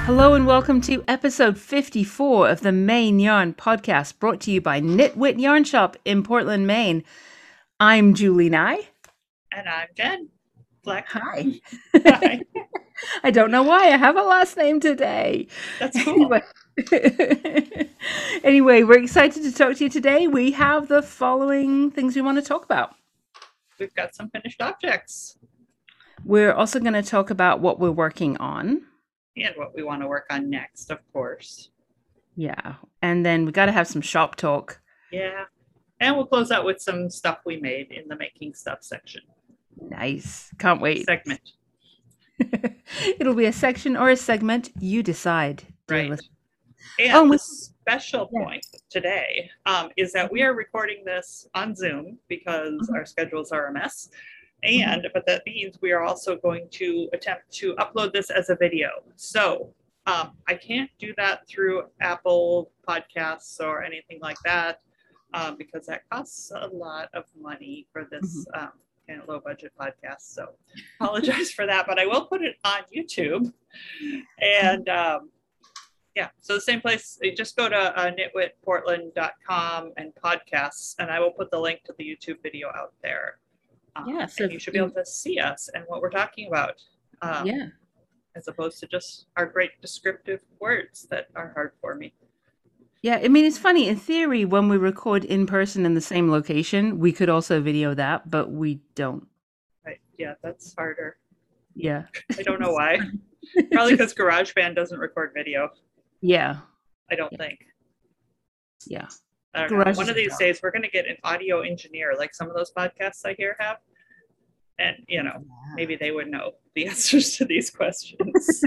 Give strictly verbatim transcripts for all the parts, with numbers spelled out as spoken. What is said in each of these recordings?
Hello and welcome to episode fifty-four of the Maine Yarn Podcast, brought to you by Knitwit Yarn Shop in Portland, Maine. I'm Julie Nye. And I'm Jen Fleck. Hi. Hi. I don't know why I have a last name today. That's cool. Anyway, anyway, we're excited to talk to you today. We have the following things we want to talk about. We've got some finished objects. We're also going to talk about what we're working on. And what we want to work on next, of course. Yeah. And then we got to have some shop talk. Yeah. And we'll close out with some stuff we made in the making stuff section. Nice. Can't wait. Segment. It'll be a section or a segment. You decide. Right. Listener. And oh, the special yeah. point today um, is that we are recording this on Zoom because mm-hmm. our schedules are a mess. And, mm-hmm. but that means we are also going to attempt to upload this as a video. So um, I can't do that through Apple Podcasts or anything like that um, because that costs a lot of money for this mm-hmm. um, kind of low budget podcast. So apologize for that, but I will put it on YouTube. And um, yeah, so the same place, you just go to uh, knitwit portland dot com and podcasts, and I will put the link to the YouTube video out there. Um, yeah, so and you should be able to see us and what we're talking about. Um, yeah. As opposed to just our great descriptive words that are hard for me. Yeah, I mean, it's funny. In theory, when we record in person in the same location, we could also video that, but we don't. Right. Yeah, that's harder. Yeah. I don't know why. Probably because GarageBand doesn't record video. Yeah. I don't yeah. think. Yeah. I don't know. One of these job. days, we're going to get an audio engineer, like some of those podcasts I hear have. And, you know, yeah. maybe they would know the answers to these questions.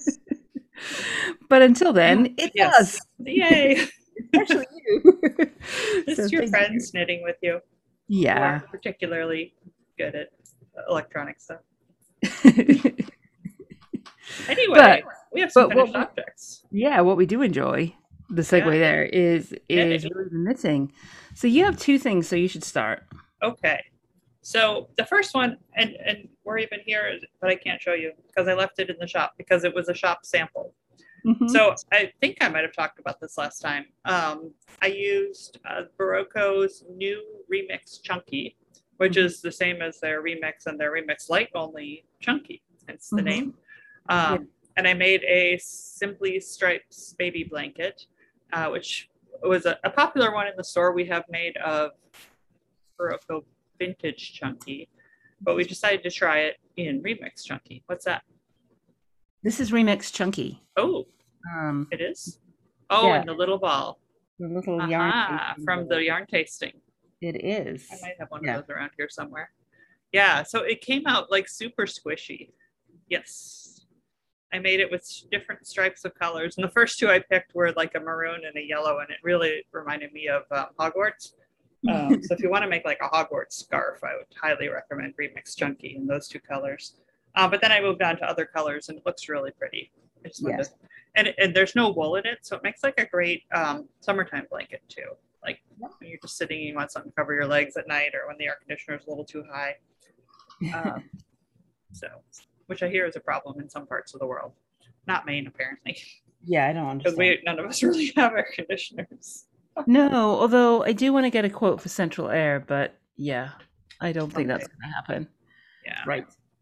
But until then, it yes. does. Yay. Especially you. Just so your friends you. knitting with you. Yeah. Particularly good at electronic stuff. Anyway, but, we have some finished what, objects. Yeah, what we do enjoy. The segue yeah. there is is knitting. really the knitting. So you have two things, so you should start. Okay. So the first one, and, and we're even here, but I can't show you because I left it in the shop because it was a shop sample. Mm-hmm. So I think I might have talked about this last time. Um, I used uh, Barocco's new Remix Chunky, which mm-hmm. is the same as their Remix and their Remix Light, only chunky, hence the mm-hmm. name. Um, yeah. And I made a Simply Stripes baby blanket, uh, which was a, a popular one in the store. We have made of Barocco Vintage Chunky, but we decided to try it in Remix Chunky. What's that? This is Remix Chunky. Oh, um, it is? Oh, yeah. And the little ball. The little uh-huh, yarn. From the yarn tasting. It is. I might have one yeah. of those around here somewhere. Yeah, so it came out like super squishy. Yes. I made it with different stripes of colors. And the first two I picked were like a maroon and a yellow, and it really reminded me of uh, Hogwarts. Um, so if you want to make like a Hogwarts scarf, I would highly recommend Remix Chunky in those two colors. Uh, but then I moved on to other colors, and it looks really pretty. I just wanted yes. to, and, and there's no wool in it, so it makes like a great um, summertime blanket too. Like when you're just sitting and you want something to cover your legs at night, or when the air conditioner is a little too high. Um, so, which I hear is a problem in some parts of the world. Not Maine, apparently. Yeah, I don't understand. Because we none of us really have air conditioners. No, although I do want to get a quote for central air, but yeah, I don't think okay. that's going to happen. Yeah. Right.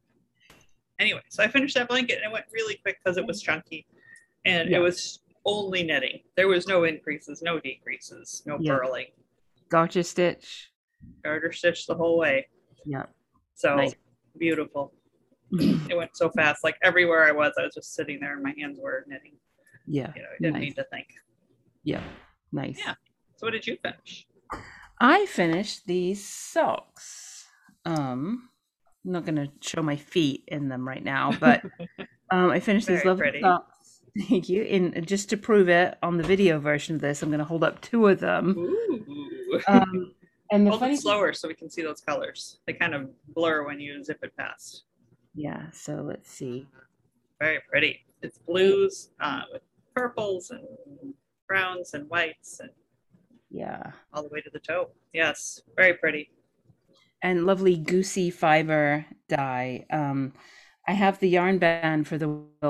Anyway, so I finished that blanket and it went really quick because it was chunky and yeah. it was only knitting. There was no increases, no decreases, no yeah. purling. Garter stitch. Garter stitch the whole way. Yeah. So nice. Beautiful. It went so fast. Like everywhere I was, I was just sitting there and my hands were knitting. Yeah. You know, I didn't nice. need to think. Yeah. Nice. Yeah. So what did you finish? I finished these socks. Um, I'm not going to show my feet in them right now, but um, I finished these lovely pretty. socks. Thank you. And just to prove it, on the video version of this, I'm going to hold up two of them. Ooh. Um, and the hold funny it slower so we can see those colors. They kind of blur when you zip it past. Yeah. So let's see. Very pretty. It's blues uh, with purples and browns and whites and yeah, all the way to the toe. Yes, very pretty. And lovely goosey fiber dye. Um, I have the yarn band for the wheel,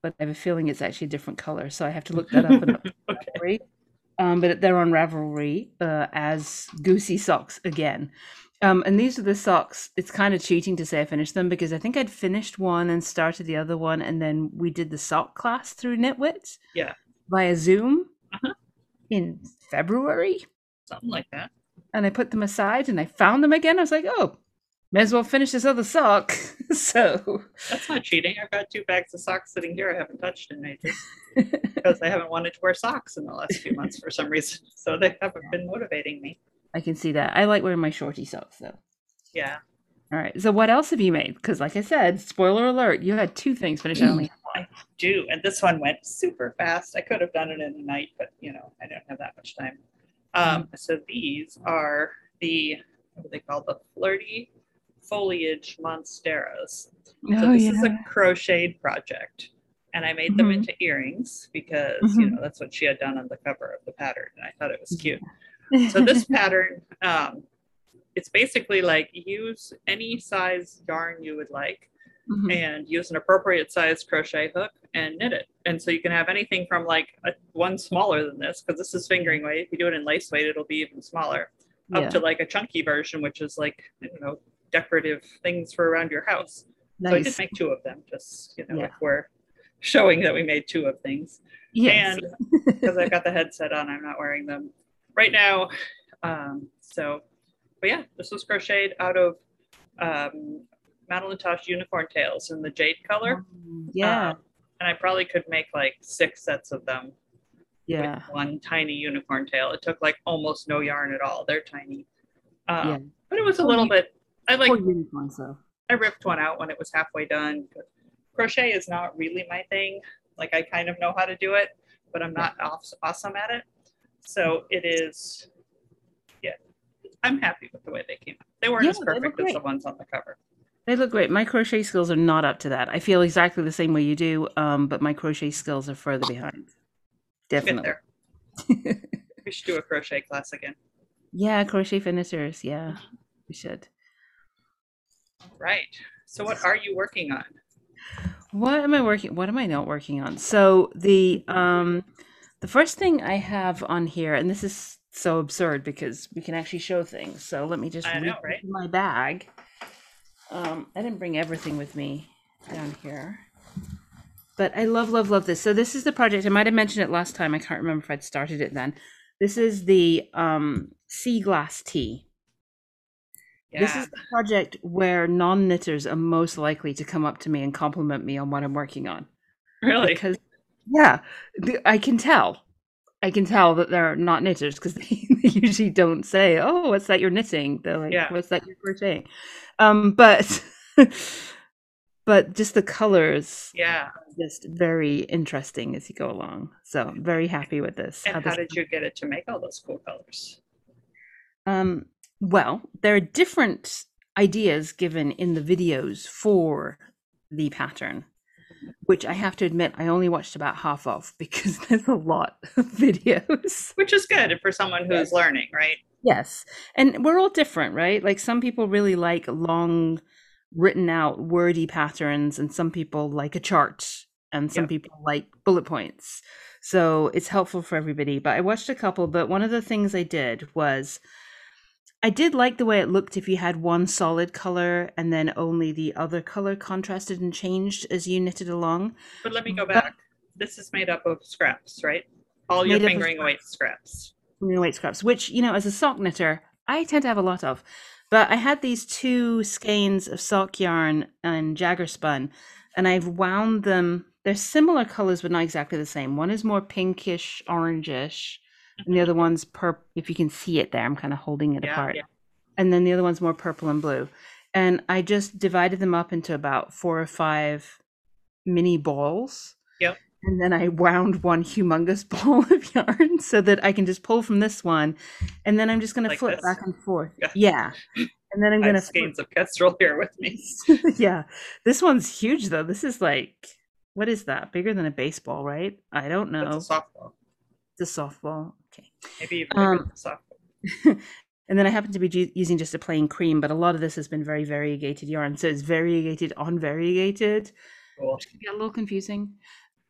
but I have a feeling it's actually a different color, so I have to look that up and up. Okay. Um, but they're on Ravelry uh, as Goosey socks again. Um, and these are the socks. It's kind of cheating to say I finished them because I think I'd finished one and started the other one, and then we did the sock class through Knitwit. Yeah. Via Zoom uh-huh. in February. Something like that. And I put them aside and I found them again. I was like, oh, may as well finish this other sock. So that's not cheating. I've got two bags of socks sitting here I haven't touched in ages because I haven't wanted to wear socks in the last few months for some reason. So they haven't been motivating me. I can see that. I like wearing my shorty socks though. Yeah. All right. So what else have you made? Because like I said, spoiler alert, you had two things finished. I only I do. And this one went super fast. I could have done it in a night, but you know, I don't have that much time. Um, mm-hmm. So these are the, what do they call, the Flirty Foliage Monsteras. Oh, so this yeah. is a crocheted project. And I made them mm-hmm. into earrings because, mm-hmm. you know, that's what she had done on the cover of the pattern. And I thought it was cute. So this pattern, um, it's basically like use any size yarn you would like mm-hmm. and use an appropriate size crochet hook and knit it. And so you can have anything from like a, one smaller than this, because this is fingering weight. If you do it in lace weight, it'll be even smaller, up yeah. to like a chunky version, which is like, I don't know, decorative things for around your house. Nice. So I did make two of them, just, you know, yeah. if we're showing that we made two of things. Yes. And because I've got the headset on, I'm not wearing them right now. Um, so, but yeah, this was crocheted out of um, Madeline Tosh Unicorn Tails in the jade color. Um, yeah. Um, and I probably could make like six sets of them. Yeah. With one tiny unicorn tail. It took like almost no yarn at all. They're tiny. Um, yeah. But it was a little poor, bit, I like, unicorn, so. I ripped one out when it was halfway done. Crochet is not really my thing. Like I kind of know how to do it, but I'm not yeah. awesome at it. So it is, yeah, I'm happy with the way they came out. They weren't yeah, as perfect as the ones on the cover. They look great. My crochet skills are not up to that. I feel exactly the same way you do, um, but my crochet skills are further behind. Definitely. There. We should do a crochet class again. Yeah, crochet finishers. Yeah, we should. Right. So what are you working on? What am I working? What am I not working on? So the um, the first thing I have on here, and this is so absurd because we can actually show things. So let me just I know, right? my bag. Um, I didn't bring everything with me down here, but I love, love, love this. So this is the project. I might have mentioned it last time. I can't remember if I'd started it then. This is the um, Sea Glass Tea. Yeah. This is the project where non-knitters are most likely to come up to me and compliment me on what I'm working on. Really? Because, yeah, I can tell. I can tell that they're not knitters because they, they usually don't say, "Oh, what's that you're knitting?" They're like, yeah. "What's that you're crocheting?" Um, but, but just the colors, yeah, are just very interesting as you go along. So I'm very happy with this. And how, how did you get it to make all those cool colors? Um. Well, there are different ideas given in the videos for the pattern, which I have to admit I only watched about half of because there's a lot of videos. Which is good for someone who's yes. learning, right? Yes. And we're all different, right? Like some people really like long, written out, wordy patterns, and some people like a chart, and some yep. people like bullet points. So it's helpful for everybody. But I watched a couple, but one of the things I did was I did like the way it looked if you had one solid color and then only the other color contrasted and changed as you knitted along. But let me go back. But this is made up of scraps, right? All your fingering weight scraps. Fingering weight scraps, which, you know, as a sock knitter, I tend to have a lot of. But I had these two skeins of sock yarn and Jagger spun, and I've wound them. They're similar colors, but not exactly the same. One is more pinkish, orangish. And the other one's purple. If you can see it there, I'm kind of holding it yeah, apart. Yeah. And then the other one's more purple and blue. And I just divided them up into about four or five mini balls. Yep. And then I wound one humongous ball of yarn so that I can just pull from this one. And then I'm just going to like flip this. back and forth. Yeah. yeah. And then I'm going to skeins of kestrel here with me. Yeah. This one's huge, though. This is like, what is that? Bigger than a baseball, right? I don't know. It's a softball. It's a softball. Okay. Maybe even bigger um, than a softball. And then I happen to be ju- using just a plain cream, but a lot of this has been very variegated yarn. So it's variegated on variegated, cool. which can get a little confusing.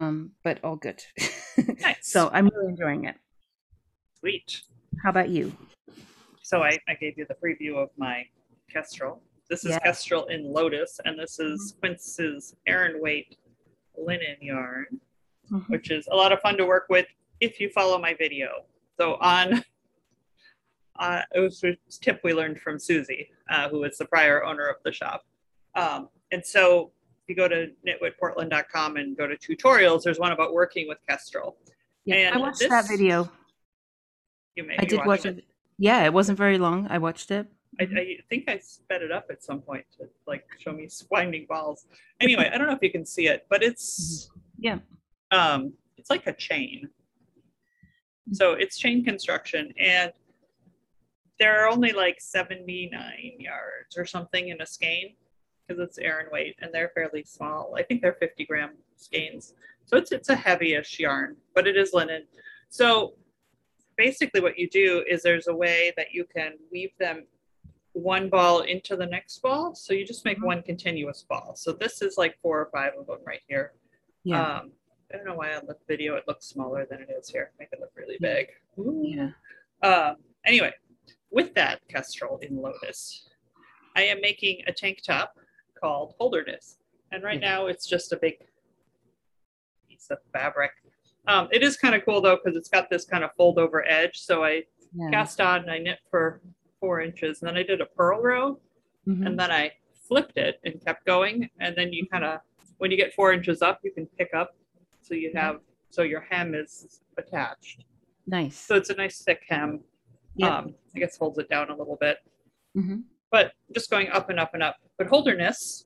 um, but all good. Nice. So I'm really enjoying it. Sweet. How about you? So I, I gave you the preview of my Kestrel. This is Yeah. Kestrel in Lotus, and this is Quince's Aran Weight linen yarn, Mhm. which is a lot of fun to work with if you follow my video. So on, uh, it was a tip we learned from Susie, uh, who is the prior owner of the shop. Um, and so if you go to knitwit portland dot com and go to tutorials, there's one about working with Kestrel. Yeah, And I watched this, that video. You may I did watch it. Yeah, it wasn't very long. I watched it. I, I think I sped it up at some point to like show me winding balls. Anyway, I don't know if you can see it, but it's Yeah. um it's like a chain. So it's chain construction, and there are only like seventy-nine yards or something in a skein because it's Aran weight, and they're fairly small. I think they're fifty gram skeins. So it's it's a heavyish yarn, but it is linen. So basically what you do is there's a way that you can weave them one ball into the next ball. So you just make Mhm. one continuous ball. So this is like four or five of them right here. Yeah. Um, I don't know why on the video it looks smaller than it is here. Make it look really Yeah. big. Ooh. Yeah. Um, anyway, with that Kestrel in Lotus, I am making a tank top called Holderness. And right Yeah. now it's just a big piece of fabric. Um, it is kind of cool though, because it's got this kind of fold over edge. So I Yeah. cast on and I knit for four inches, and then I did a purl row, Mhm. and then I flipped it and kept going. And then you kind of, when you get four inches up, you can pick up. So you have, so your hem is attached. Nice. So it's a nice thick hem. Yep. Um, I guess holds it down a little bit, Mhm. but just going up and up and up. But Holderness,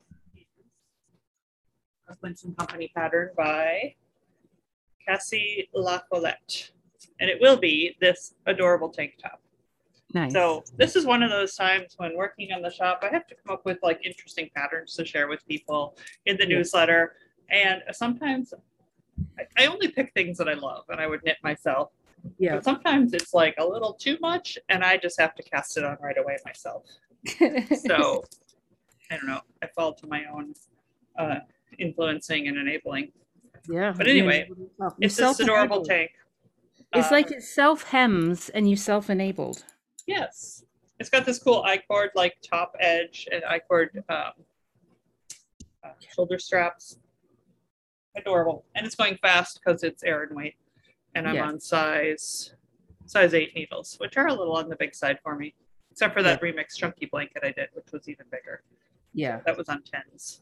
Husbands and Company pattern by Cassie LaFollette. And it will be this adorable tank top. Nice. So this is one of those times when working on the shop, I have to come up with like interesting patterns to share with people in the Yeah. newsletter. And sometimes I, I only pick things that I love and I would knit myself. Yeah. But sometimes it's like a little too much and I just have to cast it on right away myself. So I don't know. I fall to my own uh, influencing and enabling. Yeah. But anyway, you it's this adorable tank. It's Uh, like it self hems and you self enabled. Yes. It's got this cool I-cord like top edge and I-cord um, uh, shoulder straps. Adorable. And it's going fast because it's Aran weight. And I'm Yeah. on size size eight needles, which are a little on the big side for me. Except for that remix chunky blanket I did, which was even bigger. Yeah. That was on tens.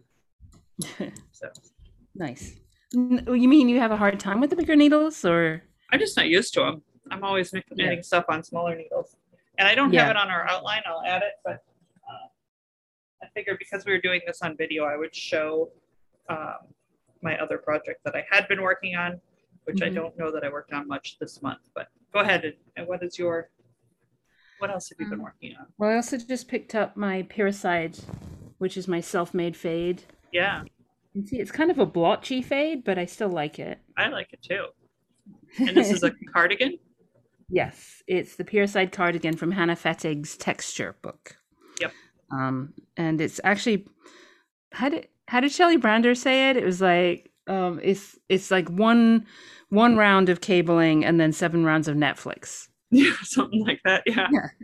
So Nice. N- You mean you have a hard time with the bigger needles, or? I'm just not used to them. I'm always knitting Yeah. stuff on smaller needles. And I don't Yeah. have it on our outline. I'll add it, but uh, I figured because we were doing this on video, I would show um, my other project that I had been working on, which I Mhm. don't know that I worked on much this month. But go ahead. And, and what is your, what else have you been Um, working on? Well, I also just picked up my Pyrrhicide, which is my self-made fade. Yeah, You can see it's kind of a blotchy fade, but I still like it. I like it too. And this is a cardigan? Yes, it's the Pyrrhicide cardigan from Hannah Fettig's texture book. Yep. Um, and it's actually, how did how did Shelley Brander say it? It was like um, it's it's like one one round of cabling and then seven rounds of Netflix. Yeah, something like that. Yeah.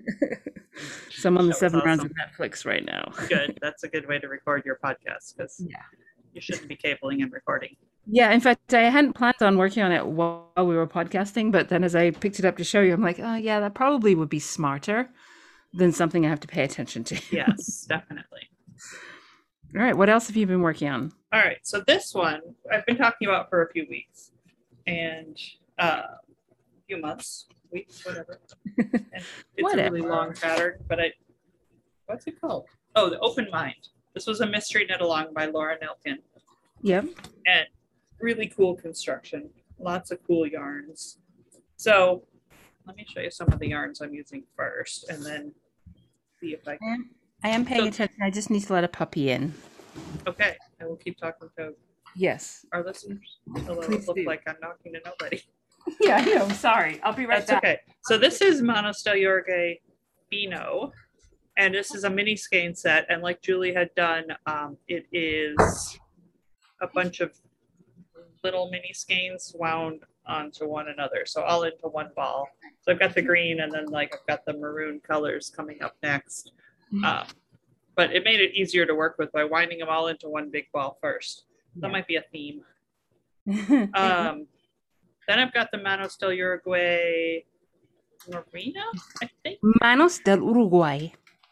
So I'm on the That was seven rounds of awesome. Netflix right now. Good. That's a good way to record your podcast because Yeah. you shouldn't be cabling and recording. Yeah, in fact, I hadn't planned on working on it while we were podcasting, but then as I picked it up to show you, I'm like, oh yeah, that probably would be smarter than something I have to pay attention to. Yes, definitely. All right, what else have you been working on? All right. So this one I've been talking about for a few weeks and uh, a few months, weeks, whatever. And it's a really Whatever. long pattern, but I, what's it called? Oh, The Open Mind. This was a mystery knit along by Laura Nelkin. Yep. And really cool construction, lots of cool yarns. So let me show you some of the yarns I'm using first and then see if I I can. am, I am paying So- attention. I just need to let a puppy in. Okay, I will keep talking to Yes. our listeners. Although Please it look do. like I'm talking to nobody. Yeah, I know. Sorry. I'll be right That's back. okay. So this is Manos del Jorge Bino, and this is a mini skein set. And like Julie had done, um, it is a bunch of little mini skeins wound onto one another, so all into one ball. So I've got the green, and then like I've got the maroon colors coming up next. Um, but it made it easier to work with by winding them all into one big ball first. That Yeah. might be a theme. Um, then I've got the Manos del Uruguay Marina, I think. Manos del Uruguay.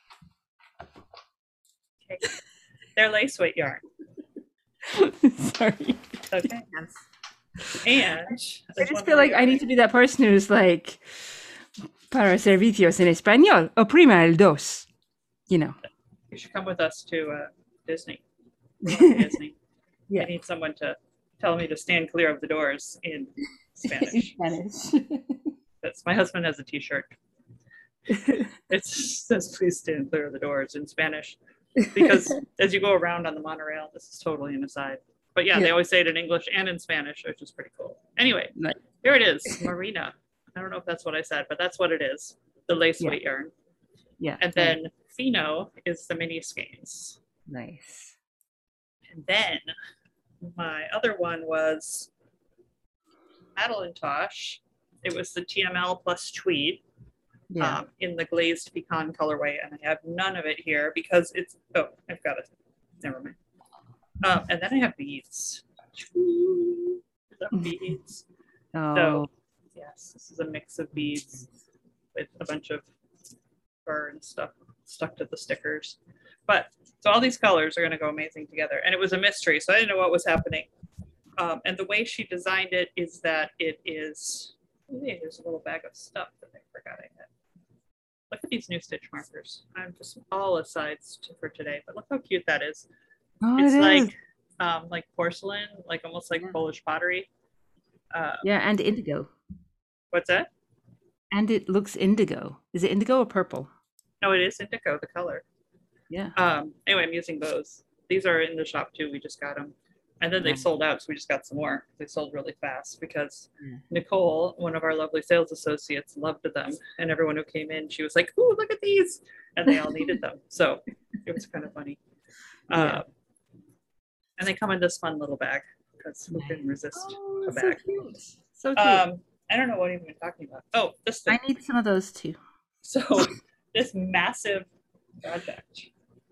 Okay. They're lace weight yarn. Sorry. Okay. Yes. And I just feel like I need to be that person who's like, para servicios en español, oprima el dos. You know. You should come with us to uh, Disney. Disney. Yeah. I need someone to tell me to stand clear of the doors in Spanish. Spanish. That's my husband has a T-shirt. It says "Please stand clear of the doors" in Spanish, because as you go around on the monorail, this is totally an aside. But yeah, Yeah. they always say it in English and in Spanish, which is pretty cool. Anyway, Nice. here it is, Marina. I don't know if that's what I said, but that's what it is. The lace Yeah. weight yarn. Yeah. And then Fino is the mini skeins. Nice. And then my other one was Madeline Tosh. It was the T M L plus tweed. Yeah. Um, in the glazed pecan colorway, and I have none of it here because it's, oh, I've got it. Never mind. Um, and then I have beads. The beads. Oh. So, yes, this is a mix of beads with a bunch of fur and stuff stuck to the stickers. But, so all these colors are going to go amazing together. And it was a mystery, so I didn't know what was happening. Um, and the way she designed it is that it is, hey, there's a little bag of stuff that I forgot I had. Look at these new stitch markers. I'm just all asides to, for today, but look how cute that is. Oh, It's it like is. um, like porcelain, like almost like Yeah. Polish pottery. Uh, Yeah, and indigo. what's that? And it looks indigo. Is it indigo or purple? No, it is indigo, the color. Yeah. Um, anyway, I'm using those. These are in the shop too. We just got them. And then they Nice. sold out, so we just got some more. They sold really fast because Yeah. Nicole, one of our lovely sales associates, loved them. And everyone who came in, she was like, "Ooh, look at these!" And they all needed them. So it was kind of funny. Yeah. Uh, and they come in this fun little bag because who can resist Oh, a so bag? cute. So cute. Um, I don't know what even we're talking about. Oh, this thing. I need some of those too. So this massive project.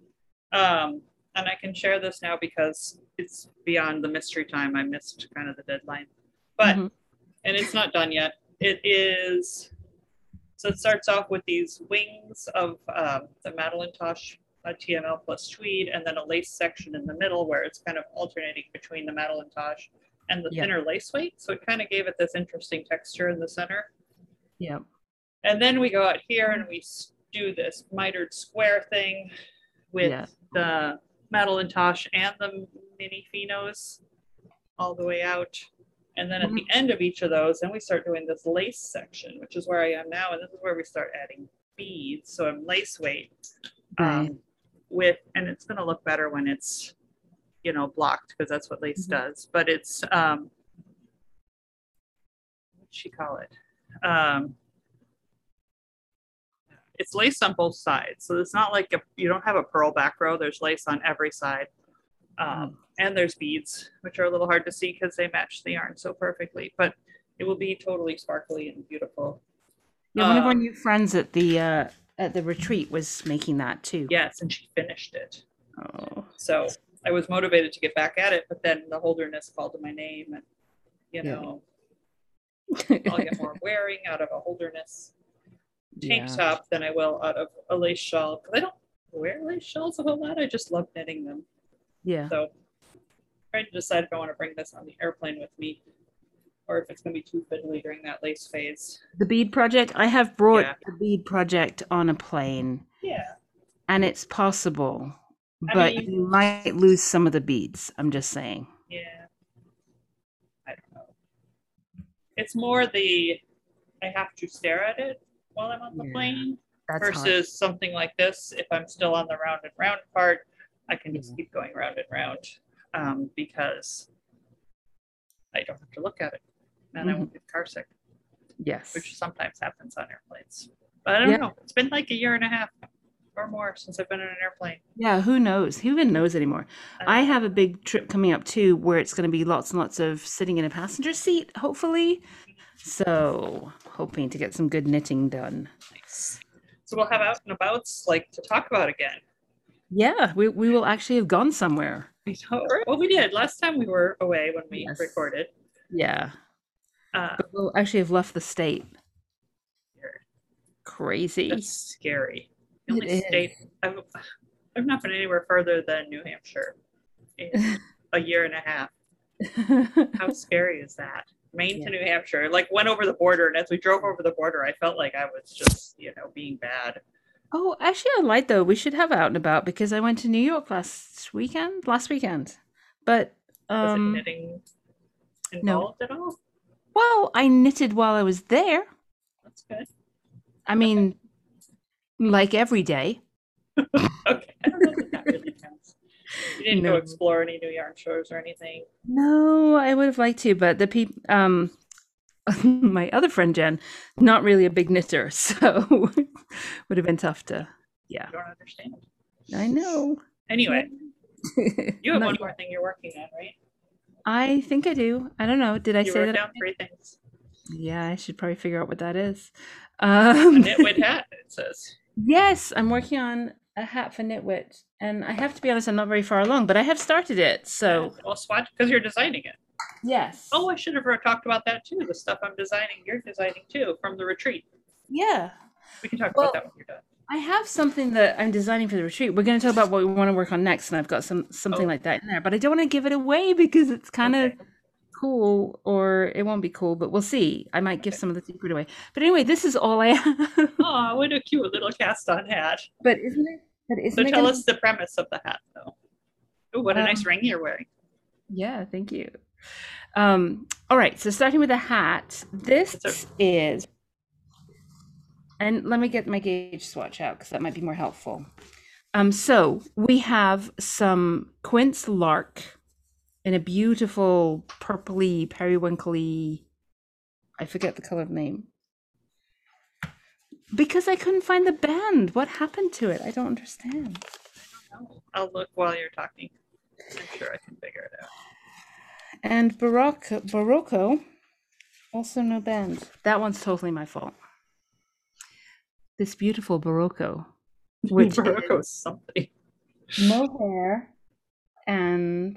Um, and I can share this now because it's beyond the mystery time. I missed kind of the deadline. But, Mhm. and it's not done yet. It is, so it starts off with these wings of um, the Madeline Tosh uh, T M L plus tweed, and then a lace section in the middle where it's kind of alternating between the Madeline Tosh and the Yeah. thinner lace weight. So it kind of gave it this interesting texture in the center. Yeah. And then we go out here and we do this mitered square thing with Yeah. the Madeline Tosh and the mini Finos all the way out. And then at the end of each of those, then we start doing this lace section, which is where I am now. And this is where we start adding beads. So I'm lace weight um, Right. with, and it's going to look better when it's, you know, blocked because that's what lace Mhm. does. But it's, um, what'd she call it? Um, it's lace on both sides. So it's not like a, you don't have a pearl back row. There's lace on every side. Um, and there's beads, which are a little hard to see because they match the yarn so perfectly, but it will be totally sparkly and beautiful. Yeah, one of our Um, new friends at the uh, at the retreat was making that too. Yes, and she finished it. Oh. So I was motivated to get back at it, but then the holderness called to my name, and you Yeah. know, I'll get more wearing out of a holderness tank Yeah. top than I will out of a lace shawl because I don't wear lace shawls a whole lot. I just love knitting them. Yeah. So trying to decide if I want to bring this on the airplane with me or if it's going to be too fiddly during that lace phase. The bead project, I have brought Yeah. the bead project on a plane, Yeah. and it's possible, I but mean- you might lose some of the beads. I'm just saying. Yeah. I don't know. It's more the I have to stare at it while I'm on the Yeah, plane That's versus hard. something like this. If I'm still on the round and round part, I can just Yeah. keep going round and round um, because I don't have to look at it and I Mhm. won't get car sick, Yes. which sometimes happens on airplanes. But I don't Yeah. know. It's been like a year and a half. or more since I've been in an airplane. Yeah, who knows? Who even knows anymore? I Uh, have a big trip coming up too, where it's going to be lots and lots of sitting in a passenger seat, hopefully. So, hoping to get some good knitting done. nice. So we'll have out and abouts like to talk about again. Yeah, we, we will actually have gone somewhere. I know. Well, we did last time we were away when we Yes. recorded. Yeah, Uh, but we'll actually have left the state. here. Crazy. That's scary. The It only is. state I've, I've not been anywhere further than New Hampshire in a year and a half. How scary is that? Maine Yeah. to New Hampshire. Like went over the border, and as we drove over the border, I felt like I was just, you know, being bad. Oh, actually, I lied though. We should have out and about because I went to New York last weekend. Last weekend, but Was um, it knitting no. involved at all? Well, I knitted while I was there. That's good. I mean, like every day. Okay, I don't know that that really counts. You didn't No. go explore any new yarn shows or anything. No, I would have liked to, but the people, um, my other friend Jen, not really a big knitter, so would have been tough to. Yeah, I don't understand. I know. Anyway, you have Not one yet. more thing you're working on, right? I think I do. I don't know. Did I You say wrote that? down three things. Yeah, I should probably figure out what that is. A Um, knitwit hat, it says. yes, I'm working on a hat for Knitwit, and I have to be honest, I'm not very far along, but I have started it. So Well, swatch because you're designing it. yes. Oh, I should have talked about that too. The stuff I'm designing, you're designing too from the retreat. Yeah. We can talk Well, about that when you're done. I have something that I'm designing for the retreat. We're going to talk about what we want to work on next, and I've got some something Oh. like that in there. But I don't want to give it away because it's kind of Okay. cool, or it won't be cool. But we'll see. I might give Okay. some of the secret away. But anyway, this is all I have. Oh, what a cute little cast-on hat. But isn't it? But isn't So it tell gonna- us the premise of the hat, though. Oh, what a Um, nice ring you're wearing. Yeah, thank you. Um, all right, so starting with the hat, this It's is, and let me get my gauge swatch out because that might be more helpful. Um, so we have some quince lark in a beautiful purpley, periwinkly, I forget the color name. Because I couldn't find the band. What happened to it? I don't understand. Oh, I'll look while you're talking. I'm sure I can figure it out. And Barocco, Barocco, also no band. That one's totally my fault. This beautiful Barocco, which Barocco is is something. mohair and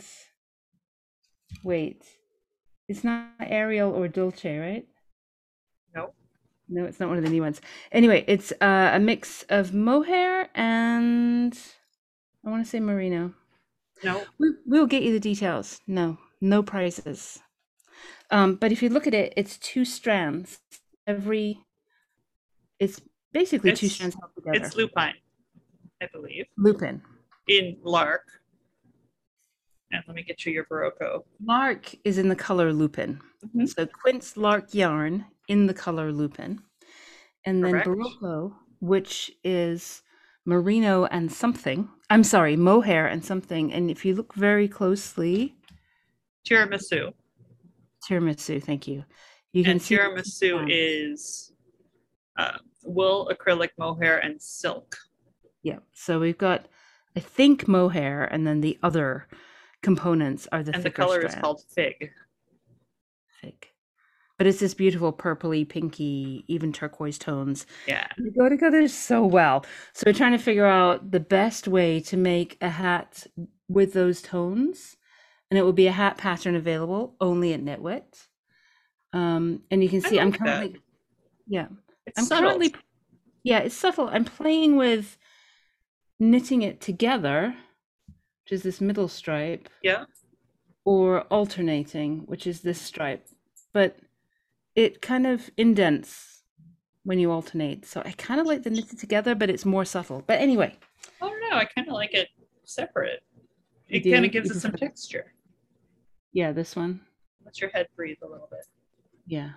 wait, it's not Ariel or Dolce, right? No. No, it's not one of the new ones. Anyway, it's uh, a mix of mohair and I want to say merino. No. We, we'll get you the details. No, no prizes. Um, but if you look at it, it's two strands. Every, it's basically two It's- strands held together. It's lupine, I believe, Lupin. in lark. And let me get you your Barocco. Lark is in the color lupin. Mhm. So quince lark yarn in the color lupin. And then Correct. Barocco, which is merino and something. I'm sorry, mohair and something. And if you look very closely, Tiramisu. tiramisu, thank you. You can And see tiramisu is uh, wool, acrylic, mohair, and silk. yeah. So we've got, I think, mohair, and then the other components are the And the thicker color is strands. called fig. Fig. But it's this beautiful purpley, pinky, even turquoise tones. Yeah. They go together so well. So we're trying to figure out the best way to make a hat with those tones. And it will be a hat pattern available only at Knitwit. Um, and you can I see I'm like that. currently, yeah, It's I'm subtle. currently, yeah, it's subtle. I'm playing with knitting it together, which is this middle stripe, Yeah. or alternating, which is this stripe. But it kind of indents when you alternate. So I kind of like the knitted together, but it's more subtle. But anyway, I don't know. I kind of like it separate. You It do? kind of gives You it some prefer- texture. yeah, this one. Lets your head breathe a little bit. Yeah.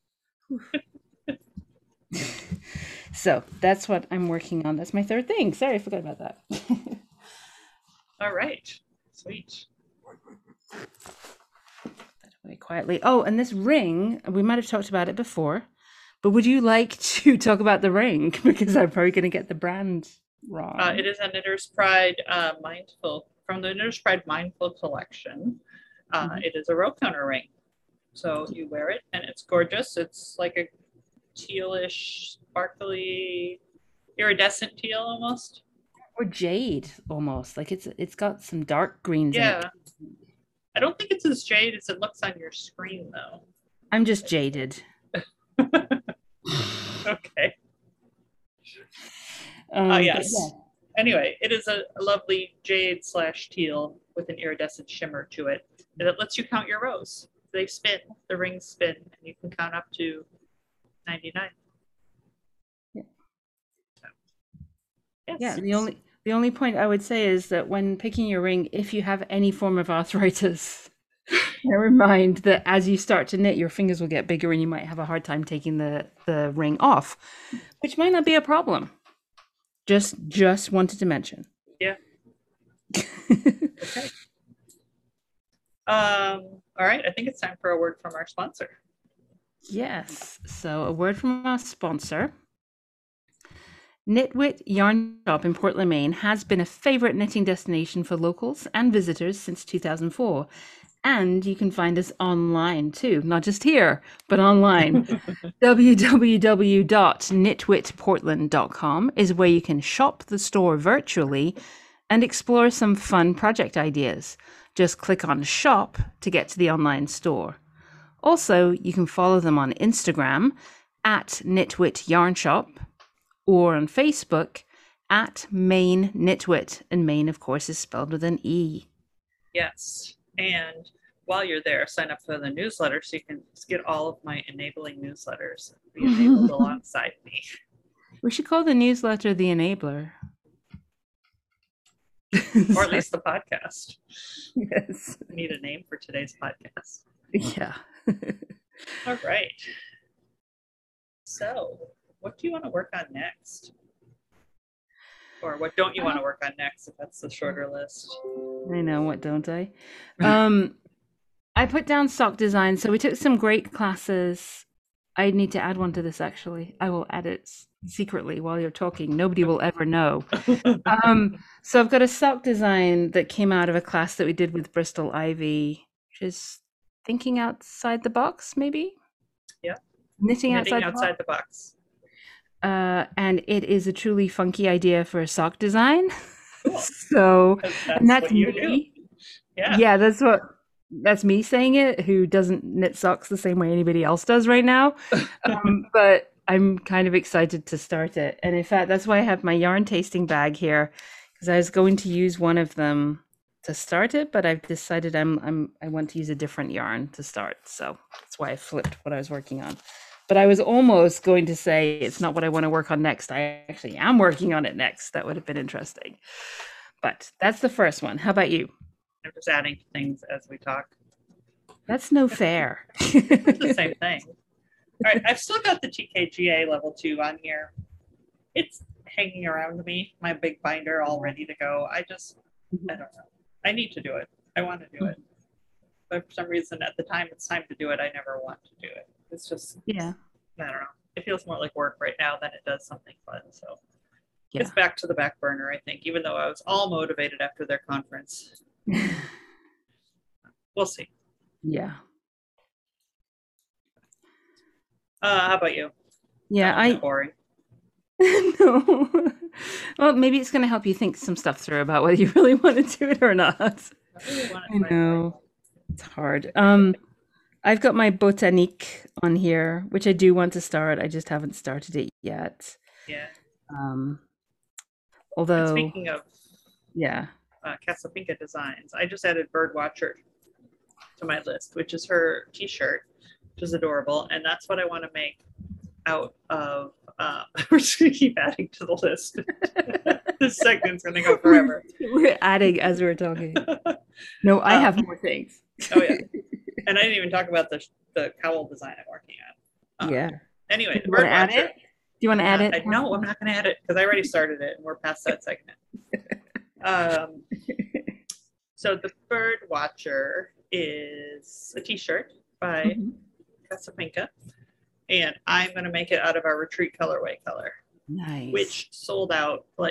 So that's what I'm working on. That's my third thing. Sorry, I forgot about that. All right. Sweet. Very quietly. Oh, and this ring, we might have talked about it before, but would you like to talk about the ring? Because I'm probably going to get the brand. Wrong. Uh, it is a Knitter's Pride uh, Mindful, from the Knitter's Pride Mindful collection. Uh, Mhm. It is a row counter ring. So you wear it and it's gorgeous. It's like a tealish, sparkly, iridescent teal almost. Or jade, almost. Like it's it's got some dark greens in it. Yeah. I don't think it's as jade as it looks on your screen though. I'm just jaded. Okay. Um, Uh, but yes. yeah. Anyway, it is a, a lovely jade slash teal with an iridescent shimmer to it. And it lets you count your rows. They spin, the rings spin, and you can count up to ninety-nine. Yeah. So, yes. Yeah, the only the only point I would say is that when picking your ring, if you have any form of arthritis, bear in mind that as you start to knit, your fingers will get bigger and you might have a hard time taking the, the ring off, which might not be a problem. Just just wanted to mention. Yeah. Okay. Um, all right, I think it's time for a word from our sponsor. Yes. So a word from our sponsor. Knitwit Yarn Shop in Portland, Maine has been a favorite knitting destination for locals and visitors since two thousand four. And you can find us online too, not just here, but online. w w w dot knitwit portland dot com is where you can shop the store virtually and explore some fun project ideas. Just click on shop to get to the online store. Also, you can follow them on Instagram at Knitwit Yarn Shop or on Facebook at Maine Knitwit. And Maine, of course, is spelled with an E. Yes. And while you're there, sign up for the newsletter so you can get all of my enabling newsletters be enabled alongside me. We should call the newsletter the Enabler. Or at least the podcast. Yes. We need a name for today's podcast. Yeah. All right. So, what do you want to work on next? Or what don't you want to work on next if that's the shorter list? I know, what don't I? Um, I put down sock design. So we took some great classes. I need to add one to this actually. I will add it secretly while you're talking. Nobody will ever know. Um, so I've got a sock design that came out of a class that we did with Bristol Ivy, which is thinking outside the box, maybe? Yeah. Knitting, Knitting outside, outside the box. the box. Uh, and it is a truly funky idea for a sock design. Cool. So, That's and that's what you me. do. Yeah. Yeah, that's what that's me saying it, who doesn't knit socks the same way anybody else does right now. Um, but I'm kind of excited to start it. And in fact, that's why I have my yarn tasting bag here, because I was going to use one of them to start it, but I've decided I'm I'm I want to use a different yarn to start. So that's why I flipped what I was working on. But I was almost going to say it's not what I want to work on next. I actually am working on it next. That would have been interesting. But that's the first one. How about you? I'm just adding things as we talk. That's no fair. It's the same thing. All right, I've still got the T K G A level two on here. It's hanging around me, my big binder all ready to go. I just, I don't know. I need to do it. I want to do it. But for some reason, at the time it's time to do it, I never want to do it. It's just, Yeah. I don't know. It feels more like work right now than it does something fun. So Yeah. it's back to the back burner, I think, even though I was all motivated after their conference. We'll see. Yeah. Uh, how about you? Yeah, I I boring. no. Well, maybe it's going to help you think some stuff through about whether you really want to do it or not. I really want I to try know. It's hard. Um, I've got my Botanique on here, which I do want to start. I just haven't started it yet. Yeah. Um, And although, speaking of yeah. uh, Casapinka designs, I just added Birdwatcher to my list, which is her t-shirt, which is adorable. And that's what I want to make out of, uh, we're just going to keep adding to the list. This segment's going to go forever. We're adding as we're talking. No, I Um, have more things. Oh, yeah. And I didn't even talk about the, the cowl design I'm working on. Um, Yeah. Anyway, Do the you want to add Birdwatcher. it? Do you want to add Uh, it? I, no, I'm not going to add it because I already started it and we're past that segment. Um, so the Bird Watcher is a t-shirt by Mhm. Casapinka, and I'm going to make it out of our Retreat colorway color, Nice. which sold out like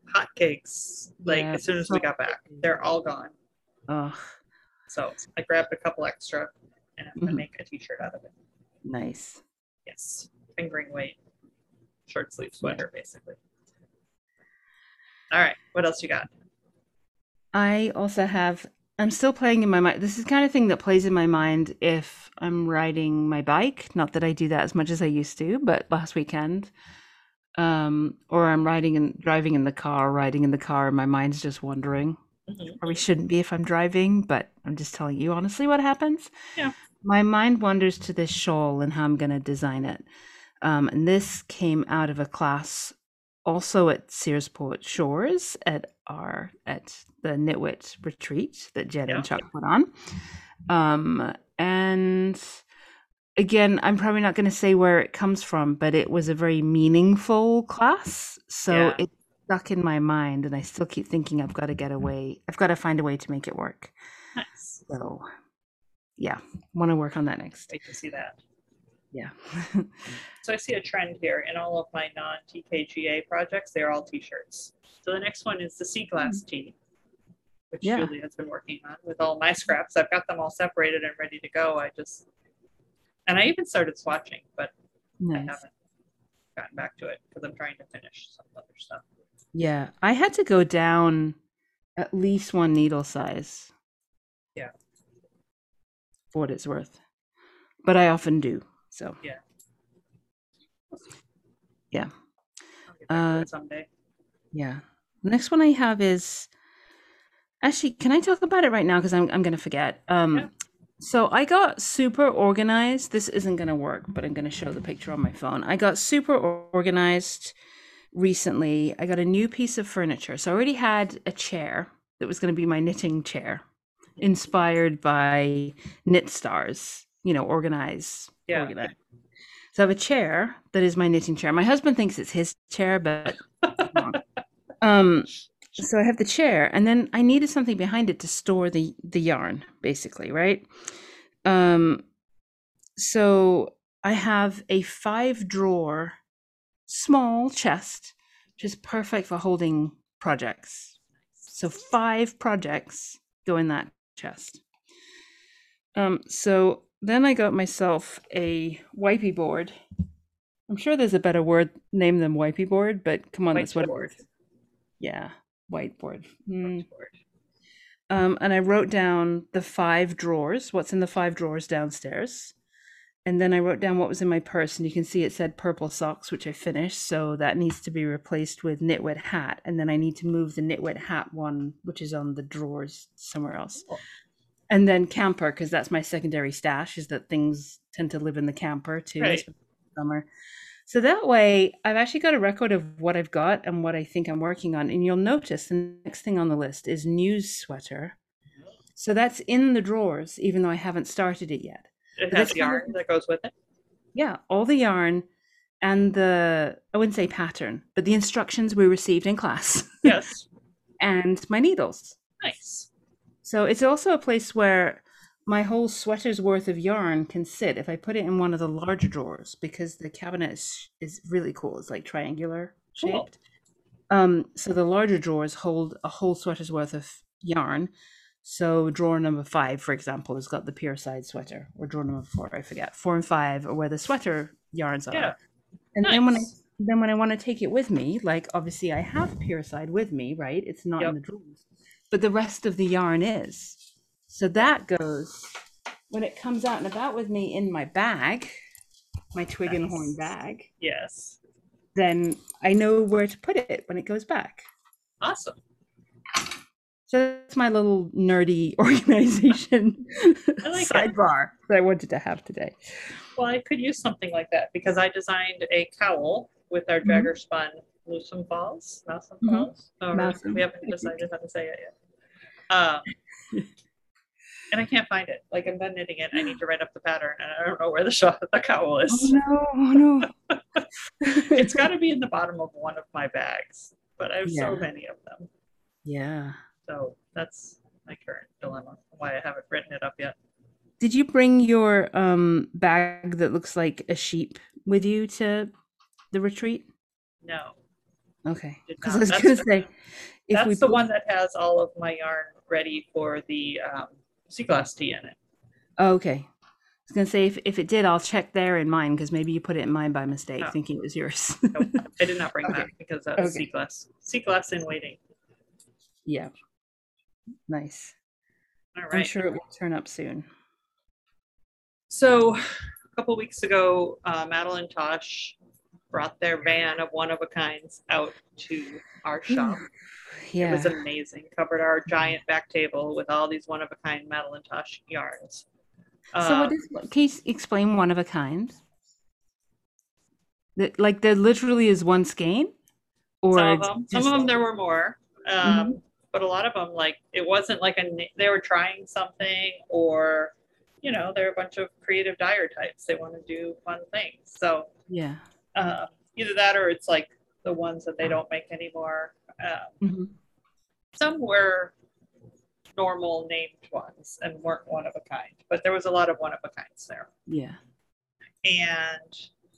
hotcakes like Yeah. as soon as we So got back. pretty. They're all gone. Oh, So I grabbed a couple extra and I'm gonna mhm. make a t-shirt out of it. Nice. Yes. Fingering weight. Short sleeve Yeah. sweater, basically. All right. What else you got? I also have, I'm still playing in my mind. This is the kind of thing that plays in my mind if I'm riding my bike. Not that I do that as much as I used to, but last weekend, um, or I'm riding and driving in the car, riding in the car, and my mind's just wandering. Mm-hmm. Probably shouldn't be if I'm driving, but I'm just telling you honestly what happens. Yeah. My mind wanders to this shawl and how I'm going to design it. Um, and this came out of a class also at Searsport Shores at our at the Knitwit retreat that Jen Yeah. and Chuck put on. Um, and again, I'm probably not going to say where it comes from, but it was a very meaningful class. So Yeah. it stuck in my mind, and I still keep thinking I've got to get away. I've got to find a way to make it work. Nice. So yeah, want to work on that next. Wait to see that. Yeah. So I see a trend here in all of my non-T K G A projects. They're all t-shirts. So the next one is the sea glass tee, which Yeah. Julie has been working on with all my scraps. I've got them all separated and ready to go. I just, and I even started swatching, but I Nice. haven't gotten back to it because I'm trying to finish some other stuff. Yeah, I had to go down at least one needle size. Yeah. For what it's worth. But I often do. So Yeah. Yeah. I'll get back to Uh, it someday. yeah. The next one I have is actually, can I talk about it right now? Because I'm I'm gonna forget. Um Yeah. so I got super organized. This isn't gonna work, but I'm gonna show the picture on my phone. I got super organized recently. I got a new piece of furniture. So I already had a chair that was gonna be my knitting chair, inspired by Knit Stars, you know, organize, Yeah. organize. So I have a chair that is my knitting chair. My husband thinks it's his chair, but it's wrong. Um, so I have the chair, and then I needed something behind it to store the the yarn, basically, right? Um, so I have a five drawer small chest, which is perfect for holding projects. So five projects go in that chest. Um, so then I got myself a wipey board. I'm sure there's a better word name than wipey board, but come on, that's what it Whiteboard. is. Yeah, whiteboard. Mm. Whiteboard. Um, and I wrote down the five drawers, what's in the five drawers downstairs. And then I wrote down what was in my purse, and you can see it said purple socks, which I finished. So that needs to be replaced with knitwit hat. And then I need to move the knitwit hat one, which is on the drawers somewhere else. Cool. And then camper, because that's my secondary stash, is that things tend to live in the camper too, Right. especially in summer. So that way, I've actually got a record of what I've got and what I think I'm working on. And you'll notice the next thing on the list is news sweater. So that's in the drawers, even though I haven't started it yet. It But has that's yarn kind of- that goes with it. Yeah, all the yarn and the, I wouldn't say pattern, but the instructions we received in class Yes. and my needles. Nice. So it's also a place where my whole sweater's worth of yarn can sit if I put it in one of the larger drawers, because the cabinet is, is really cool. It's like triangular shaped. Cool. Um, so the larger drawers hold a whole sweater's worth of yarn. So drawer number five, for example, has got the pure side sweater, or drawer number four, I forget. Four and five are where the sweater yarns are. Yeah. And then when I Nice. then when I want to take it with me, like obviously I have pure side with me, right? It's not Yep. in the drawers, but the rest of the yarn is. So that goes when it comes out and about with me in my bag, my twig and horn Nice. bag. Yes. Then I know where to put it when it goes back. Awesome. So that's my little nerdy organization I like it. sidebar that I wanted to have today. Well, I could use something like that because I designed a cowl with our Mhm. Jagger spun Loosen Falls. Mousen Mhm. Falls. Or Mousen. we haven't decided how to say it yet. Um, and I can't find it. Like I'm done knitting it. I need to write up the pattern, and I don't know where the shot the cowl is. Oh no! Oh no! It's got to be in the bottom of one of my bags, but I have so Yeah. many of them. Yeah. So that's my current dilemma. Why I haven't written it up yet. Did you bring your um bag that looks like a sheep with you to the retreat? No. Okay. Did Because I not. was That's going to say, if we that's the put, one that has all of my yarn ready for the um, sea glass tea in it. oh, okay. I was going to say, if, if it did, I'll check there in mine because maybe you put it in mine by mistake, Oh, thinking it was yours. nope, I did not bring Okay. that because that was sea Okay. glass. Sea glass in waiting. Yeah. Nice. All I'm right. sure it will turn up soon. So a couple weeks ago, uh, Madeline Tosh brought their van of one of a kinds out to our shop. It was Yeah. amazing. Covered our giant back table with all these one of a kind Madeline Tosh yarns. So what Um, is, can you explain one of a kind? That, like there literally is one skein, some or of them, some of just. them there were more, um, Mhm. but a lot of them, like it wasn't like a they were trying something, or you know, they're a bunch of creative dyer types. They want to do fun things. So Yeah. uh, either that or it's like the ones that they don't make anymore. Um, Mhm. some were normal named ones and weren't one of a kind, but there was a lot of one of a kinds there. Yeah. And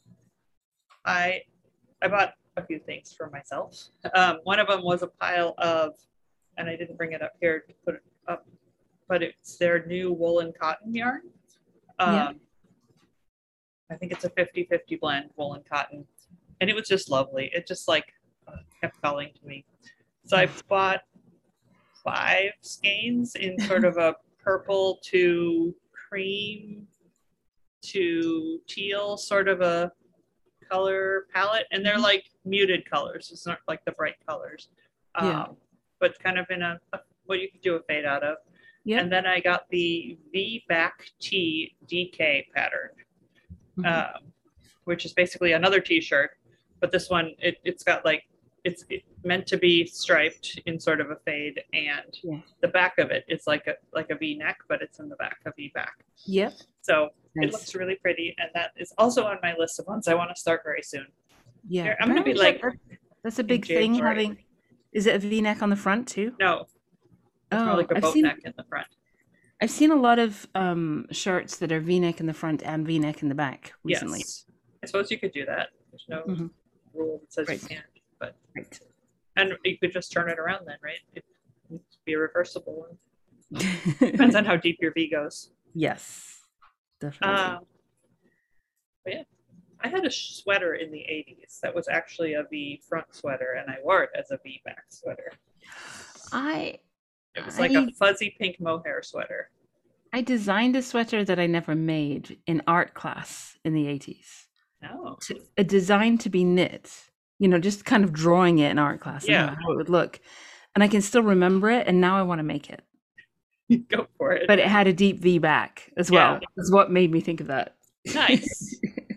I I bought a few things for myself. Um, one of them was a pile of, and I didn't bring it up here to put it up, but it's their new woolen cotton yarn. Yeah. Um, I think it's a fifty fifty blend, woolen cotton. And it was just lovely. It just like uh, kept calling to me. So I bought five skeins in sort of a purple to cream to teal sort of a color palette, and they're like muted colors. It's not like the bright colors, Yeah. um, but kind of in a, a what you could do a fade out of. Yep. And then I got the V back T D K pattern, Mhm. um, which is basically another T-shirt, but this one it, it's got like it's it meant to be striped in sort of a fade, and Yeah. the back of it is like a like a V neck, but it's in the back, a V back. Yep. So Nice. it looks really pretty, and that is also on my list of ones I want to start very soon. Yeah. I'm gonna be Apparently like, that- that's a in big thing January. having. Is it a V-neck on the front too? No, it's more Oh, like a I've boat seen neck in the front. I've seen a lot of um, shirts that are V-neck in the front and V-neck in the back recently. Yes, I suppose you could do that. There's no Mhm. rule that says Right. you can't, but Right. and you could just turn it around then, right? It would be a reversible one. Depends on how deep your V goes. Yes, definitely. Um, but yeah, I had a sweater in the eighties that was actually a V front sweater, and I wore it as a V back sweater. I It was like a I fuzzy pink mohair sweater. I designed a sweater that I never made in art class in the eighties. No, To, a design to be knit, you know, just kind of drawing it in art class and yeah, how it would look. And I can still remember it, and now I want to make it. go for it. But it had a deep V back as Yeah. well. That's what made me think of that. Nice.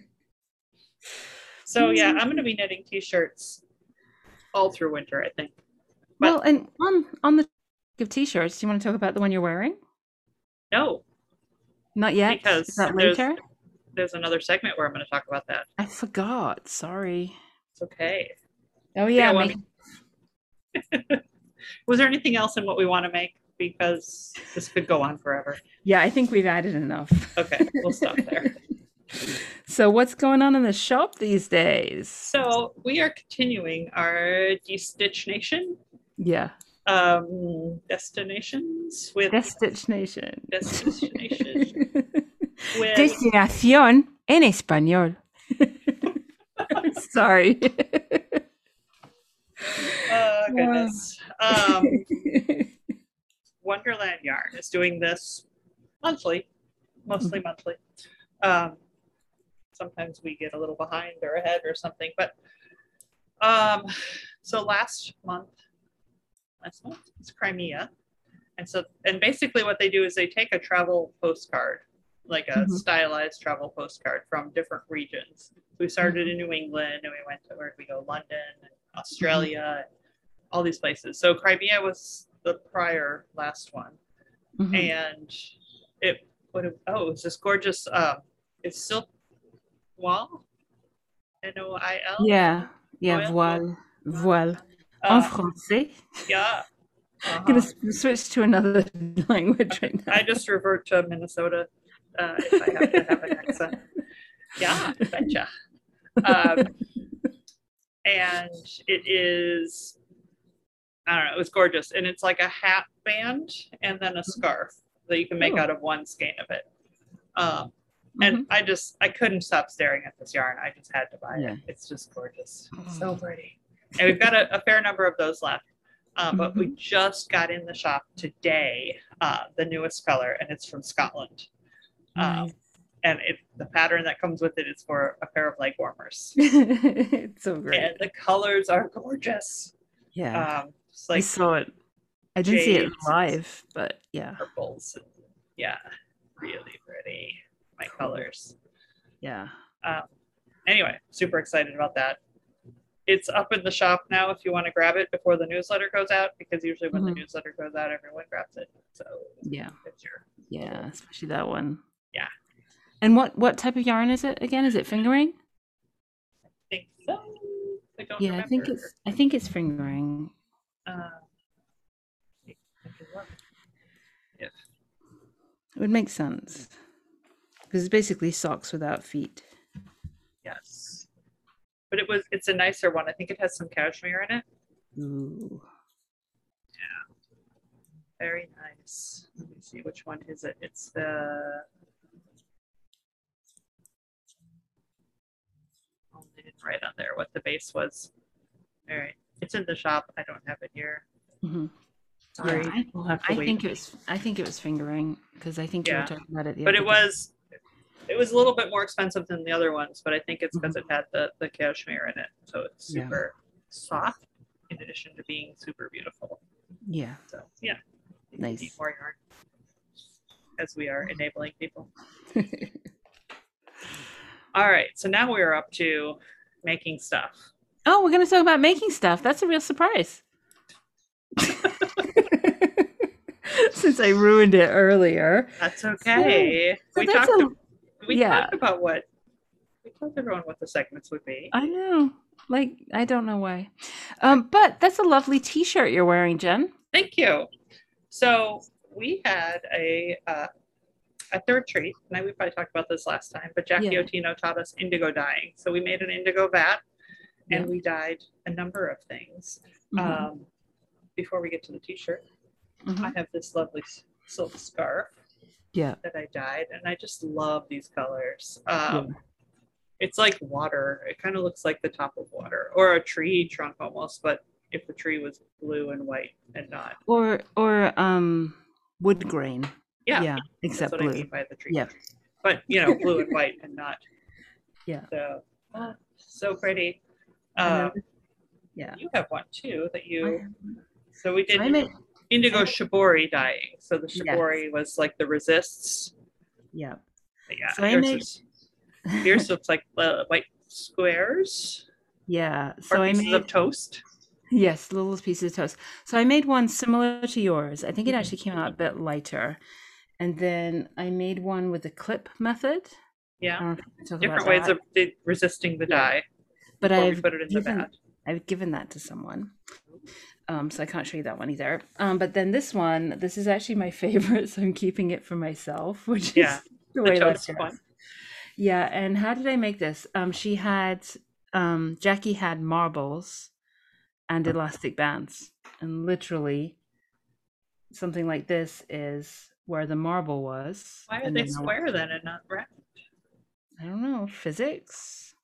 So yeah, I'm going to be knitting t-shirts all through winter, I think. But Well, and on on the topic of t-shirts, do you want to talk about the one you're wearing? no, Not yet. because Is that there's later? there's another segment where I'm going to talk about that. I forgot. Sorry. It's okay. Oh Yeah, yeah, well, make, Was there anything else in what we want to make? Because this could go on forever. yeah. I think we've added enough. Okay, we'll stop there. So what's going on in the shop these days? So we are continuing our De-Stitch Nation Yeah. um, destinations with Destination. destination with Destinación en español. Sorry. oh goodness. Um, Wonderland Yarn is doing this monthly, mostly monthly. Um, sometimes we get a little behind or ahead or something, but um, so last month, last month it's Crimea, and so and basically what they do is they take a travel postcard, like a Mhm. stylized travel postcard from different regions. We started in New England, and we went to where did we go? London, and Australia, and all these places. So Crimea was the prior last one, Mhm. and it would have oh, it's this gorgeous. Uh, it's silk wall, N O I L. Yeah. Yeah. Voile. Voile. Voile. En Uh, français. yeah. I'm Uh-huh. gonna s- switch to another language right now. I just revert to Minnesota uh, if I have to have an accent. Yeah, betcha. Um, and it is, I don't know, it was gorgeous. And it's like a hat band and then a scarf that you can make Oh. out of one skein of it. Um, and Mhm. I just, I couldn't stop staring at this yarn. I just had to buy Yeah. it. It's just gorgeous. So pretty. And we've got a, a fair number of those left. Uh, but we Mhm. just got in the shop today, uh, the newest color, and it's from Scotland. Um, Nice. and it, the pattern that comes with it is for a pair of leg warmers. It's so great. And the colors are gorgeous. Yeah. Um, it's I like saw it. I didn't see it jades and live, but yeah. purples. And yeah, really pretty. My colors. Yeah. Um, anyway, super excited about that. It's up in the shop now if you want to grab it before the newsletter goes out, because usually when Mhm. the newsletter goes out, everyone grabs it. So Yeah. it's your, Yeah, especially that one. Yeah. And what what type of yarn is it again? Is it fingering? I think so. I don't Yeah, remember. I think it's I think it's fingering. Uh, I can look. If It would make sense. Because it's basically socks without feet. yes, but it was. It's a nicer one. I think it has some cashmere in it. Ooh. Very nice. Let me see, which one is it? It's the. Oh, they didn't write on there what the base was. All right, it's in the shop. I don't have it here. Mm-hmm. Sorry, Yeah, I, we'll have to I wait. think it was I think it was fingering because I think you Yeah. were talking about it the But other it day. was. It was a little bit more expensive than the other ones, but I think it's because it had the the cashmere in it, so it's Yeah. super soft. In addition to being super beautiful. Yeah. So yeah, you Nice. need more yarn as we are enabling people. All right, so now we're up to making stuff. Oh, we're gonna talk about making stuff. That's a real surprise. Since I ruined it earlier. That's okay. So we that's talked. a- we yeah. talked about what we told everyone what the segments would be. I know. Like, I don't know why. Um, but that's a lovely t-shirt you're wearing, Jen. Thank you. So we had a uh, a third treat. And we probably talked about this last time, but Jackie Yeah. Otino taught us indigo dyeing. So we made an indigo vat, and Yeah. we dyed a number of things. Mhm. Um, before we get to the t-shirt, Mhm. I have this lovely silk scarf Yeah. that I dyed, and I just love these colors. Um, Yeah. It's like water. It kind of looks like the top of water or a tree trunk almost, but if the tree was blue and white and not. Or or um wood grain. Yeah, Yeah. that's Except what I blue. mean by the tree. Yeah. But you know, blue and white and not. Yeah. So, ah, so pretty. And Um, then- yeah. you have one too that I you. have- So we did I made. indigo I- shibori dyeing. So the Yes. shibori was like the resists. Yeah. But yeah, So I yours, made- is, yours looks like uh, white squares Yeah. or So I pieces made. of toast. Yes, little pieces of toast. So I made one similar to yours. I think it actually came out a bit lighter. And then I made one with the clip method. I Yeah, don't know if I can talk different about ways that, of the, resisting the Yeah. dye. but before we I've put it in the given vat. I've given that to someone. Um, so I can't show you that one either. Um, but then this one, this is actually my favorite, so I'm keeping it for myself, which Yeah, is the The way life toast goes. one. Yeah, and how did I make this? Um, she had um, Jackie had marbles and elastic bands, and literally something like this is where the marble was. Why are and they then the- square then and not round? I don't know, physics.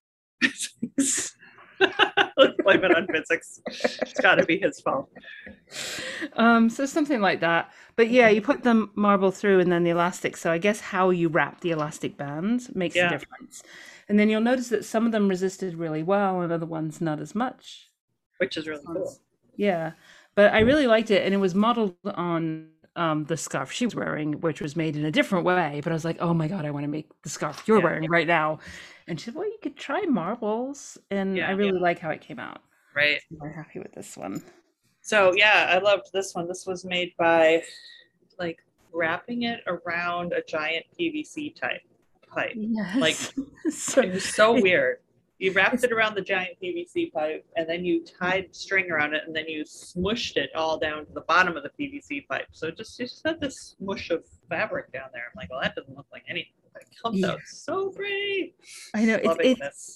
Let's blame it on physics. It's got to be his fault. Um, so something like that. But yeah, you put the marble through and then the elastic. So I guess how you wrap the elastic band makes Yeah. a difference. And then you'll notice that some of them resisted really well and other ones not as much. Which is really cool. Yeah. But I really liked it, and it was modeled on um, the scarf she was wearing, which was made in a different way. But I was like, oh my God, I want to make the scarf you're Yeah. wearing right now. And she said, well, you could try marbles. And Yeah. I really like how it came out. Right. I'm very happy with this one. So yeah, I loved this one. This was made by like wrapping it around a giant P V C type pipe. Yes. Like, so, It was so weird. You wrapped it around the giant P V C pipe, and then you tied string around it, and then you smushed it all down to the bottom of the P V C pipe. So it just you just had this smush of fabric down there. I'm like, well, that doesn't look like anything. Like, oh, Yeah. that's so pretty. I know it's Loving it's this.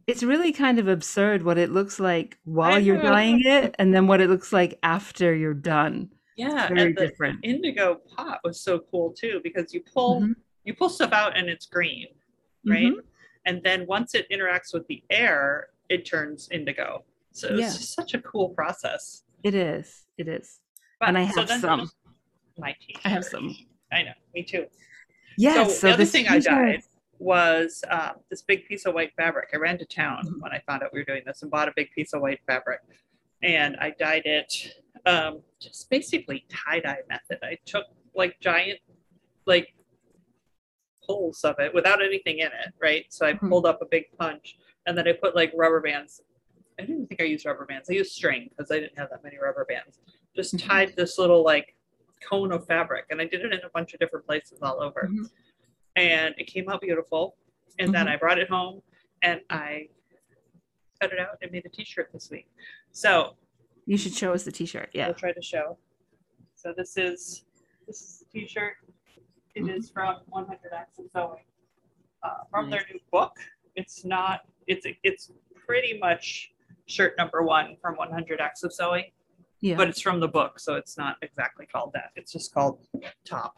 It's really kind of absurd what it looks like while I you're know. dyeing it and then what it looks like after you're done. Yeah, Very and the different. indigo pot was so cool too because you pull Hmm. you pull stuff out and it's green, right? Hmm. And then once it interacts with the air, it turns indigo. So it's Yeah, just such a cool process. it is. It is. And But I so have then some. my I have t-shirt. some. I know, me too. Yes. So the So other this thing I t-shirt. dyed was um, this big piece of white fabric. I ran to town Mhm. when I found out we were doing this and bought a big piece of white fabric. And I dyed it um, just basically tie-dye method. I took like giant like pulls of it without anything in it, right? So I Mhm. pulled up a big punch and then I put like rubber bands. I didn't think I used rubber bands. I used string because I didn't have that many rubber bands. Just Mhm. tied this little like cone of fabric and I did it in a bunch of different places all over. Mhm. And it came out beautiful. And then Mhm. I brought it home and I cut it out and made a t-shirt this week. So You should show us the t-shirt. we'll Yeah. try to show. So this is this is the t-shirt. It Mhm. is from one hundred Acts of Sewing. Uh, from Nice. their new book. It's not, it's it's pretty much shirt number one from one hundred Acts of Sewing, Yeah. but it's from the book, so it's not exactly called that. It's just called Top.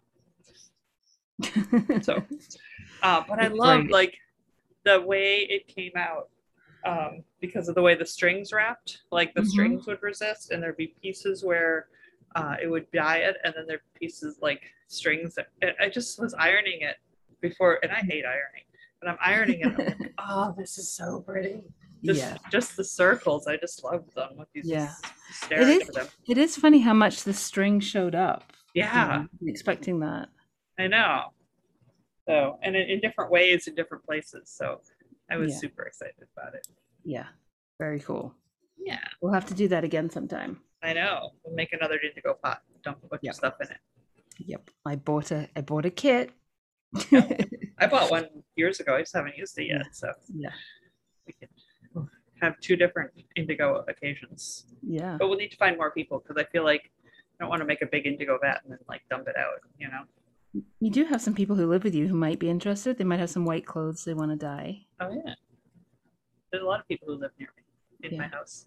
So, uh, but I It's love great. like the way it came out um, because of the way the strings wrapped. Like the Mhm. strings would resist, and there'd be pieces where uh, it would dye it, and then there'd be pieces like strings. That, I just was ironing it before, and I hate ironing, but I'm ironing it. And I'm like, oh, this is so pretty. Just, Yeah. just the circles. I just love them. With these, Yeah. just It staring is at them. it is funny how much the string showed up. You know, Yeah, I wasn't expecting that. I know. So, and in, in different ways, in different places. So, I was Yeah. super excited about it. Yeah. Very cool. Yeah, We'll have to do that again sometime. I know. We'll make another indigo pot. Dump a bunch Yep. of stuff in it. Yep. I bought a I bought a kit. Yep. I bought one years ago. I just haven't used it yet. Yeah. So Yeah. we can have two different indigo occasions. Yeah. But we'll need to find more people because I feel like I don't want to make a big indigo vat and then like dump it out, you know? You do have some people who live with you who might be interested. They might have some white clothes they want to dye. Oh, yeah. There's a lot of people who live near me in Yeah. my house.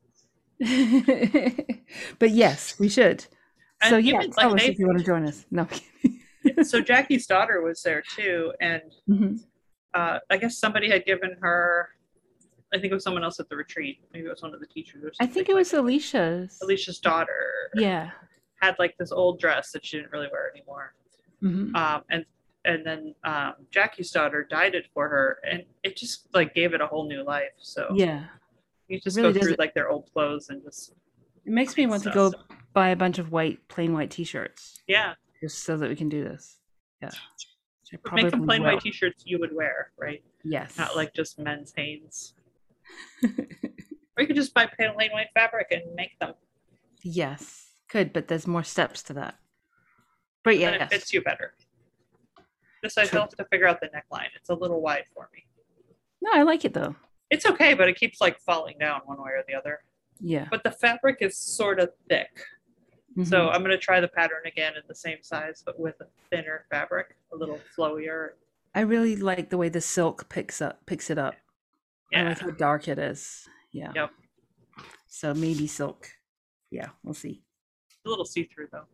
But yes, we should. And So yeah, even, tell like, us they- if you want to join us. No. So Jackie's daughter was there too. And Mhm. uh, I guess somebody had given her, I think it was someone else at the retreat. Maybe it was one of the teachers or I something. think it was Alicia's. Alicia's daughter Yeah. had like this old dress that she didn't really wear anymore. Mhm. Um, and and then um, Jackie's daughter dyed it for her, and it just like gave it a whole new life. So Yeah. you just really go does through it. like their old clothes and just It makes me want to go buy a bunch of white, plain white t-shirts yeah, just so that we can do this. Yeah. Which I make them probably plain will. white t-shirts you would wear, right? Yes. Not like just men's Hanes. Or you could just buy plain white fabric and make them. Yes. Could, but there's more steps to that. But And it yes. fits you better. Just I True. still have to figure out the neckline. It's a little wide for me. No, I like it though. It's okay, but it keeps like falling down one way or the other. Yeah. But the fabric is sort of thick. Mhm. So I'm going to try the pattern again in the same size, but with a thinner fabric, a little flowier. I really like the way the silk picks up picks it up. I Yeah. like how dark it is. Yeah. Yep. So maybe silk. Yeah, we'll see. A little see-through though.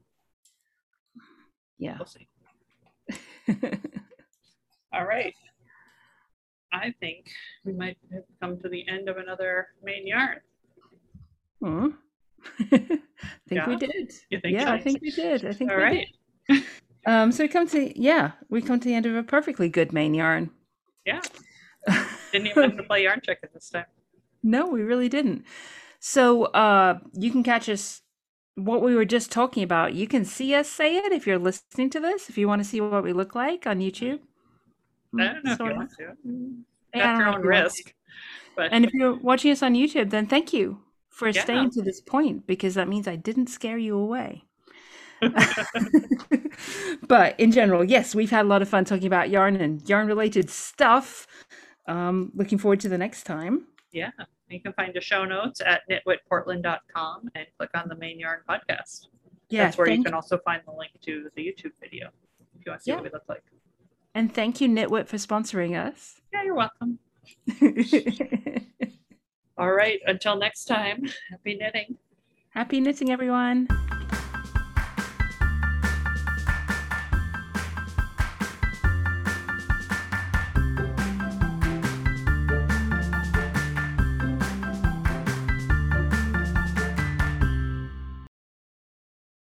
Yeah. We'll see. All right. I think we might have come to the end of another main yarn. Hmm. I think Yeah? we did. You think Yeah, so? I think we did. I think All we right. did. Um, so we come to yeah, we come to the end of a perfectly good main yarn. Yeah. Didn't even have to play yarn check at this time. No, we really didn't. So uh, you can catch us. What we were just talking about, you can see us say it if you're listening to this. If you want to see what we look like on YouTube, I don't know if Sort you of. want to. Yeah, I At don't your know if own you want to. risk. But And if you're watching us on YouTube, then thank you for Yeah. staying to this point because that means I didn't scare you away. But in general, yes, we've had a lot of fun talking about yarn and yarn related stuff. Um, looking forward to the next time. yeah, you can find the show notes at knitwit portland dot com and click on the main yarn podcast. Yeah, That's where you thank- can also find the link to the YouTube video if you want to see Yeah. what we look like. and thank you, Knitwit, for sponsoring us. Yeah, you're welcome. All right, until next time, happy knitting. Happy knitting, everyone.